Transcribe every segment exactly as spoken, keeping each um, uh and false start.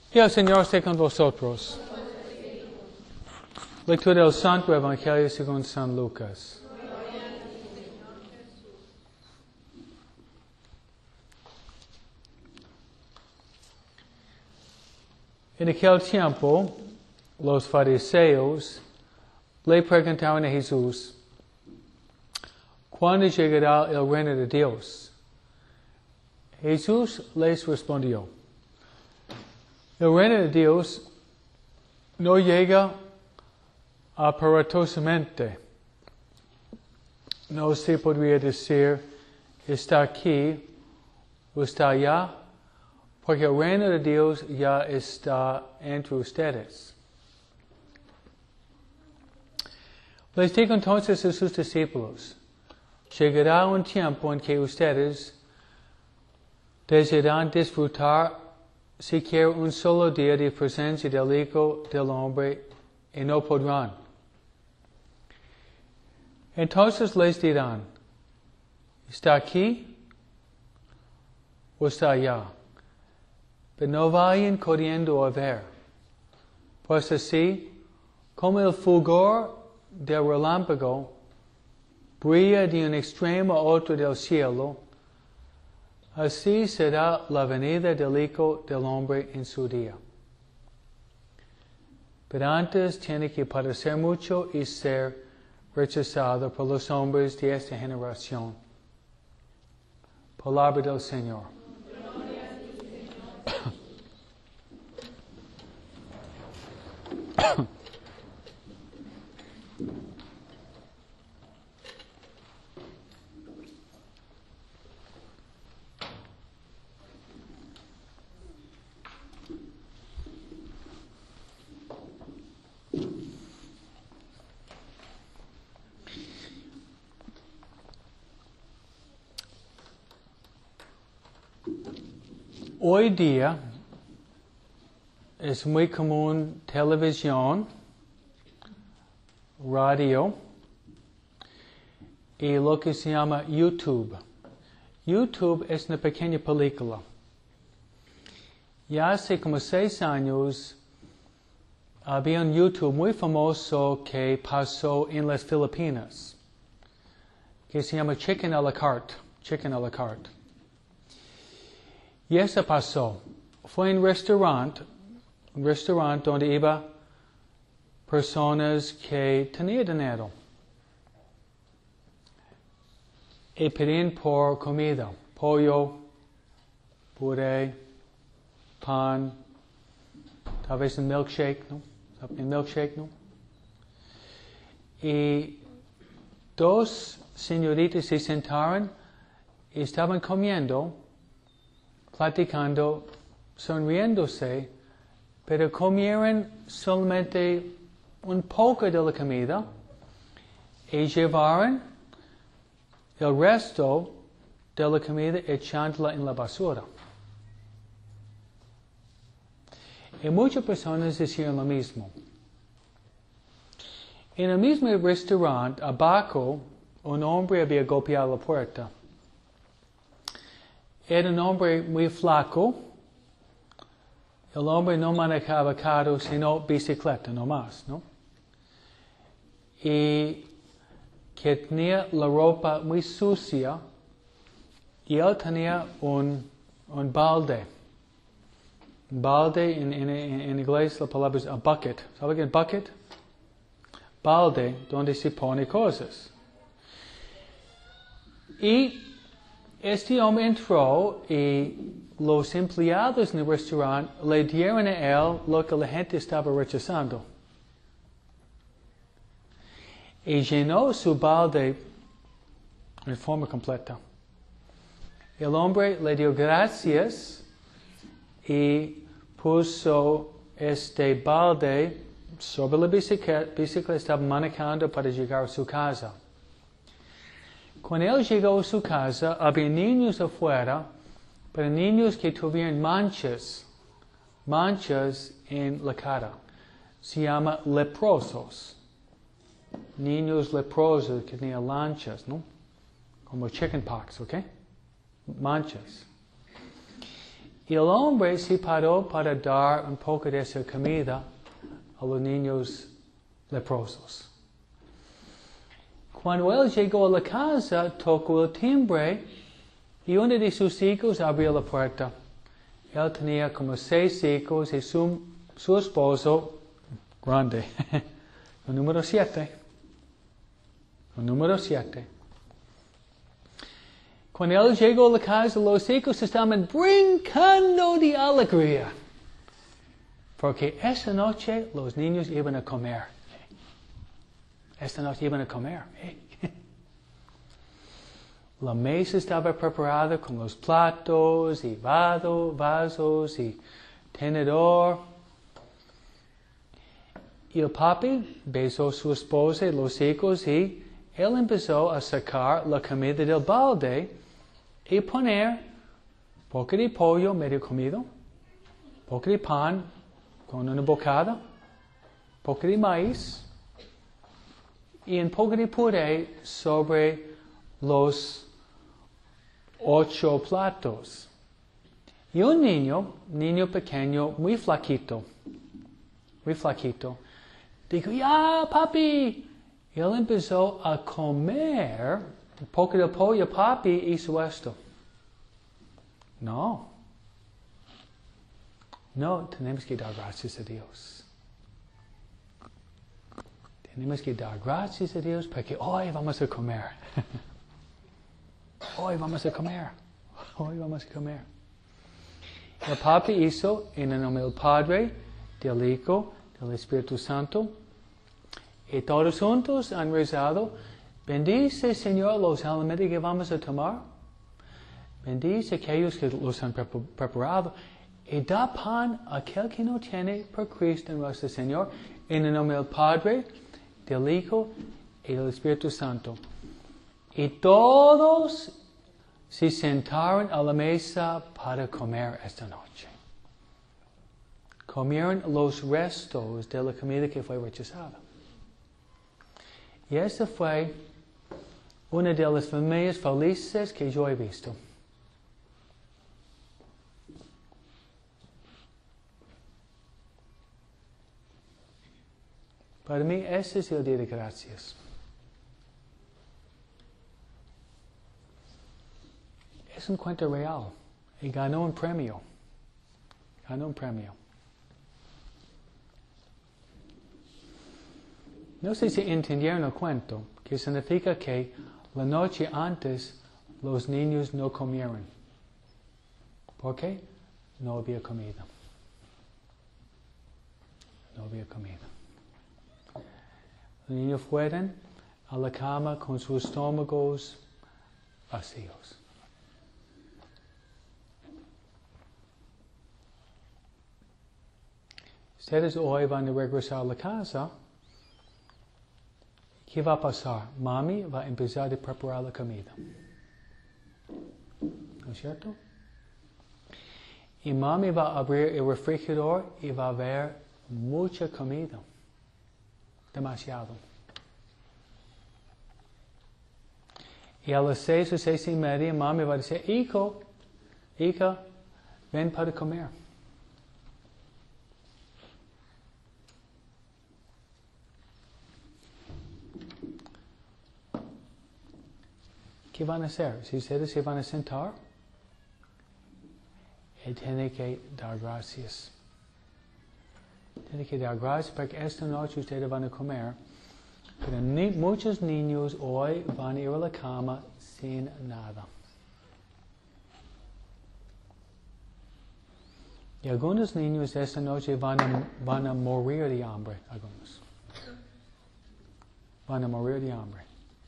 Y el Señor esté con vosotros. Lectura del Santo Evangelio según San Lucas. En aquel tiempo, los fariseos le preguntaron a Jesús, ¿cuándo llegará el reino de Dios? Jesús les respondió, el reino de Dios no llega aparatosamente. No se podría decir, está aquí o está allá, porque el reino de Dios ya está entre ustedes. Les dijo entonces a sus discípulos, llegará un tiempo en que ustedes desearán disfrutar siquiera un solo día de presencia del Hijo del Hombre y no podrán. Entonces les dirán, ¿está aquí o está allá? Pero no vayan corriendo a ver, pues así como el fulgor del relámpago brilla de un extremo a otro del cielo, así será la venida del Hijo del Hombre en su día. Pero antes tiene que padecer mucho y ser rechazado por los hombres de esta generación. Palabra del Señor. Hoy día es muy común televisión, radio y lo que se llama YouTube. YouTube es una pequeña película. Ya hace como seis años había un YouTube muy famoso que pasó en las Filipinas, que se llama Chicken a la Carte. Chicken a la Carte. Y eso pasó. Fue un restaurante, un restaurante donde iba personas que tenían dinero y pedían por comida, pollo, puré, pan, tal vez un milkshake, ¿no? Un milkshake, ¿no? Y dos señoritas se sentaron y estaban comiendo, platicando, sonriéndose, pero comieron solamente un poco de la comida y llevaron el resto de la comida echándola en la basura. Y muchas personas decían lo mismo. En el mismo restaurante, abajo, un hombre había golpeado la puerta. Era un hombre muy flaco. El hombre no manejaba carro, sino bicicleta, no más, ¿no? Y que tenía la ropa muy sucia y él tenía un, un balde. Un balde, en, en, en inglés la palabra es a bucket. ¿Sabe qué es bucket? Balde, donde se pone cosas. Y este hombre entró y los empleados en el restaurante le dieron a él lo que la gente estaba rechazando. Y llenó su balde en forma completa. El hombre le dio gracias y puso este balde sobre la bicicleta, bicicleta estaba manejando para llegar a su casa. Cuando él llegó a su casa, había niños afuera, pero niños que tuvieron manchas, manchas en la cara. Se llama leprosos. Niños leprosos que tenían manchas, ¿no? Como chickenpox, ¿ok? Manchas. Y el hombre se paró para dar un poco de esa comida a los niños leprosos. Cuando él llegó a la casa, tocó el timbre y uno de sus hijos abrió la puerta. Él tenía como seis hijos y su, su esposo, grande, el número siete. El número siete. Cuando él llegó a la casa, los hijos estaban brincando de alegría. Porque esa noche los niños iban a comer. Esta noche iban a comer. La mesa estaba preparada con los platos y vado, vasos y tenedor. Y el papi besó a su esposa y los hijos y él empezó a sacar la comida del balde y poner poco de pollo medio comido, poco de pan con una bocada, poco de maíz y un poco de puré sobre los ocho platos. Y un niño, niño pequeño, muy flaquito, muy flaquito, dijo, ya papi. Y él empezó a comer un poco de pollo. Papi hizo esto. No. No, tenemos que dar gracias a Dios. Tenemos que dar gracias a Dios porque hoy vamos a comer. Hoy vamos a comer. Hoy vamos a comer. El papi hizo en el nombre del Padre, del Hijo, del Espíritu Santo. Y todos juntos han rezado, bendice Señor los alimentos que vamos a tomar. Bendice aquellos que los han preparado. Y da pan a aquel que no tiene por Cristo nuestro Señor. En el nombre del Padre, del Hijo y del Espíritu Santo. Y todos se sentaron a la mesa para comer esta noche. Comieron los restos de la comida que fue rechazada. Y esta fue una de las familias felices que yo he visto. Para mí, ese es el día de gracias. Es un cuento real. Y ganó un premio. Ganó un premio. No sé si entendieron el cuento, que significa que la noche antes los niños no comieron. ¿Por qué? No había comida. No había comida. Los niños fueron a la cama con sus estómagos vacíos. Ustedes hoy van a regresar a la casa. ¿Qué va a pasar? Mami va a empezar a preparar la comida. ¿No es cierto? Y mami va a abrir el refrigerador y va a ver mucha comida. Demasiado. Y a las seis o seis y media mami va a decir, hijo, hija, ven para comer. ¿Qué van a hacer? Si ustedes se van a sentar, y tienen que dar gracias. Tienen que dar gracias porque esta noche ustedes van a comer. Pero ni, muchos niños hoy van a ir a la cama sin nada. Y algunos niños esta noche van a, van a morir de hambre. Algunos. Van a morir de hambre.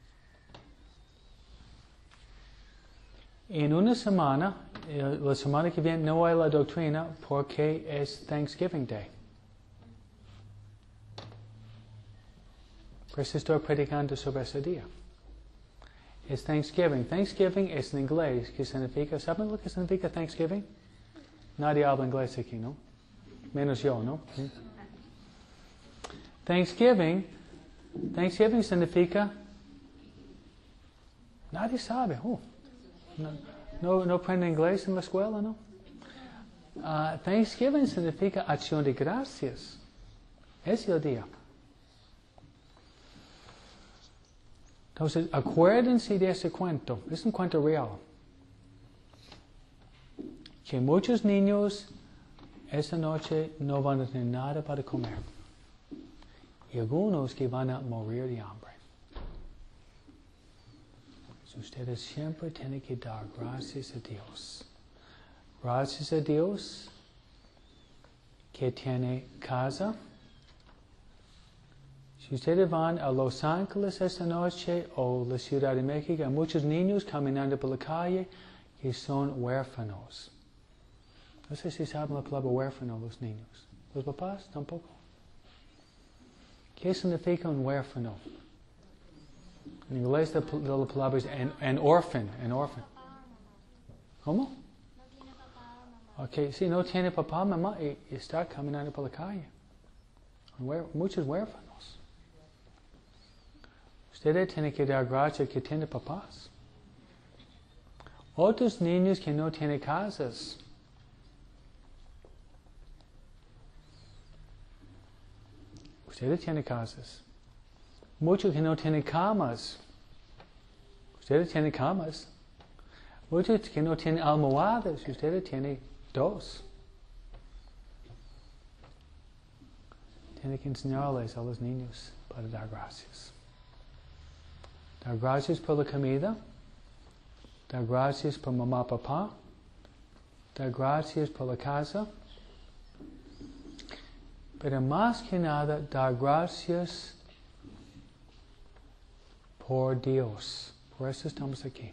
En una semana, la semana que viene no hay la doctrina porque es Thanksgiving Day. Por eso estoy predicando sobre ese día. Es Thanksgiving. Thanksgiving es en inglés, que significa, ¿saben lo que significa Thanksgiving? Nadie habla inglés aquí, ¿no? Menos yo, ¿no? ¿Sí? Thanksgiving, Thanksgiving significa, nadie sabe. Oh. No, no, no aprende inglés en la escuela, ¿no? uh, Thanksgiving significa acción de gracias. Es el día. Entonces, acuérdense de ese cuento. Es un cuento real. Que muchos niños esta noche no van a tener nada para comer. Y algunos que van a morir de hambre. Ustedes siempre tienen que dar gracias a Dios. Gracias a Dios que tiene casa. Si ustedes van a Los Ángeles esta noche o la Ciudad de México, hay muchos niños caminando por la calle que son huérfanos. No sé si saben la palabra huérfano los niños. ¿Los papás? Tampoco. ¿Qué significa un huérfano? En inglés la, la palabra es an, an orphan, an orphan. ¿Cómo? Ok, sí, no tiene papá, mamá y, y está caminando por la calle. Muchos huérfanos. Ustedes tienen que dar gracias que tienen papás. Otros niños que no tienen casas. Ustedes tienen casas. Muchos que no tienen camas. Ustedes tienen camas. Muchos que no tienen almohadas. Ustedes tienen dos. Tienen que enseñarles a los niños para dar gracias. Dar gracias por la comida. Dar gracias por mamá y papá. Dar gracias por la casa. Pero más que nada, dar gracias por Dios. Por eso estamos aquí.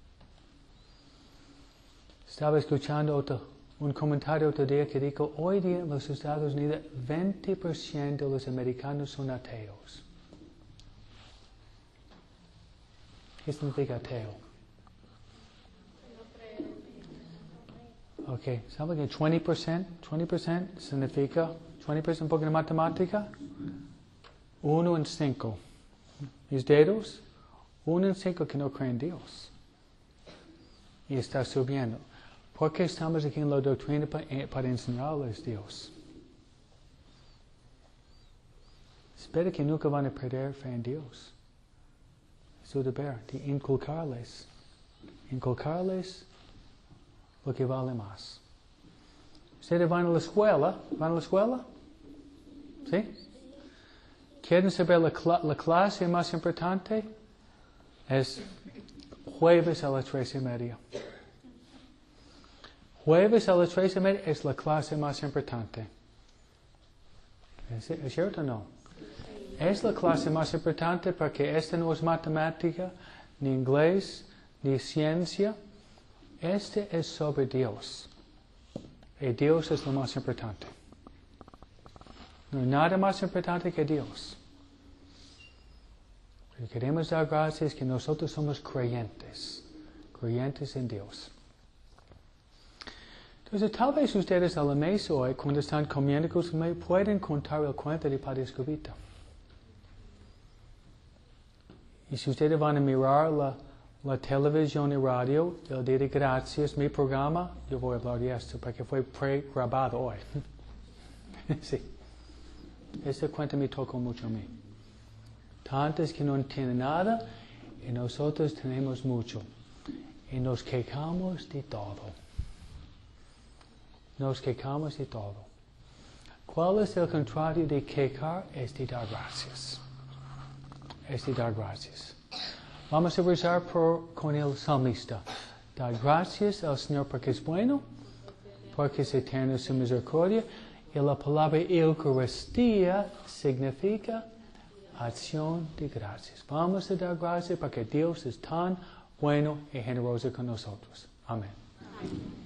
Estaba escuchando otro, un comentario otro día que dijo, hoy día en los Estados Unidos, veinte por ciento de los americanos son ateos. ¿Qué significa ateo? Ok, ¿saben que veinte por ciento? veinte por ciento significa, veinte por ciento un poco de matemática, uno en cinco. Mis dedos, uno en cinco que no creen en Dios. Y está subiendo. ¿Por qué estamos aquí en la doctrina para, para enseñarles Dios? Espero que nunca van a perder fe en Dios. Su deber de inculcarles. Inculcarles lo que vale más. ¿Ustedes van a la escuela? ¿Van a la escuela? ¿Sí? ¿Quieren saber la, cl- la clase más importante? Es jueves a las tres y media. Jueves a las tres y media es la clase más importante. ¿Es, ¿Es cierto o no? Es la clase más importante porque esta no es matemática, ni inglés, ni ciencia. Este es sobre Dios. Y Dios es lo más importante. No hay nada más importante que Dios. Y queremos dar gracias que nosotros somos creyentes. Creyentes en Dios. Entonces, tal vez ustedes a la mesa hoy, cuando están comiendo conmigo, pueden contar el cuento de Padre Escobita. Y si ustedes van a mirar la, la televisión y radio, el día de gracias, mi programa, yo voy a hablar de esto, porque fue pre-grabado hoy. Sí. Este cuento me tocó mucho a mí. Tantos que no entienden nada, y nosotros tenemos mucho. Y nos quejamos de todo. Nos quejamos de todo. ¿Cuál es el contrario de quejar? Es de dar gracias. Es de dar gracias. Vamos a rezar por, con el salmista. Dar gracias al Señor porque es bueno, porque es eterno su misericordia. Y la palabra Eucaristía significa acción de gracias. Vamos a dar gracias porque Dios es tan bueno y generoso con nosotros. Amén. Amén.